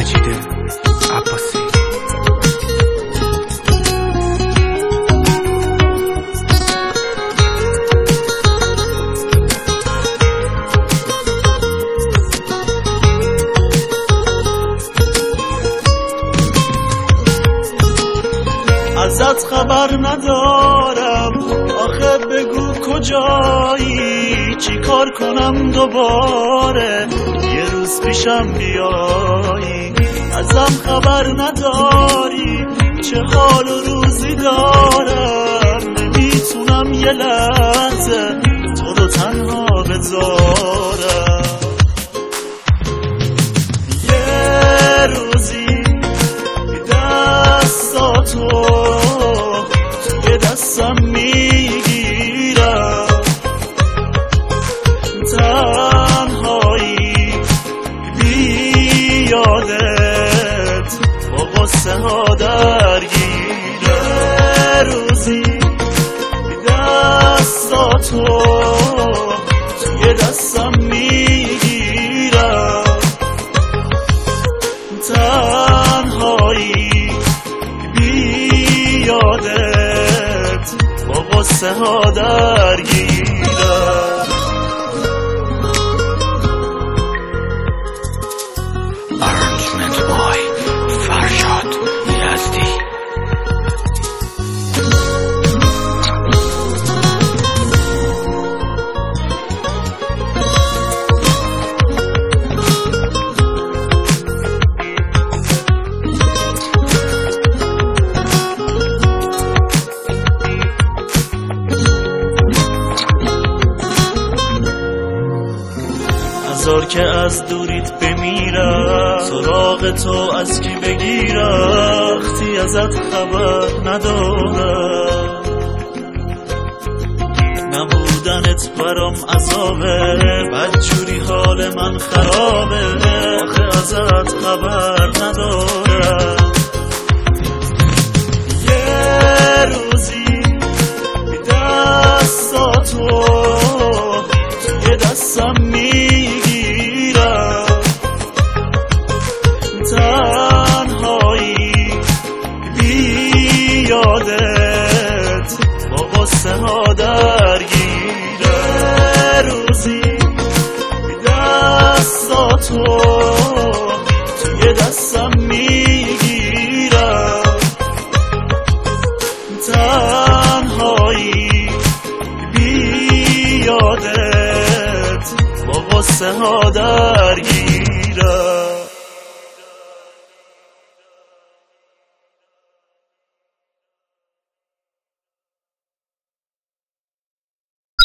مجید عباسی. ازت خبر ندارم، آخه بگو کجایی، چی کار کنم دوباره یه روز پیشم بیایی. ازم خبر نداری چه حال و روزی دارم، نمیتونم یه لحظه تو رو تنها بذارم. یه روزی دستاتو توی دستم میگیرم، تنهایی بی یادت با غصه ها درگیره. روزی دستاتو توی دستم میگیرم، تنهایی یادت با غصه ها درگیرم. Arrangement by فرشاد یزدی. نذار که از دوریت بمیرم، سراغ تو از کی بگیرم وقتی ازت خبر ندارم. نبودنت برام عذابه، بدجوری حال من خرابه، آخه ازت خبر ندارم. یه روزی دستاتو توی دستم میگیرم، تنهایی بی یادت با غصه ها درگیره. روزی دستاتو توی دستم میگیرم، تنهایی بی یادت با غصه ها درگیرم.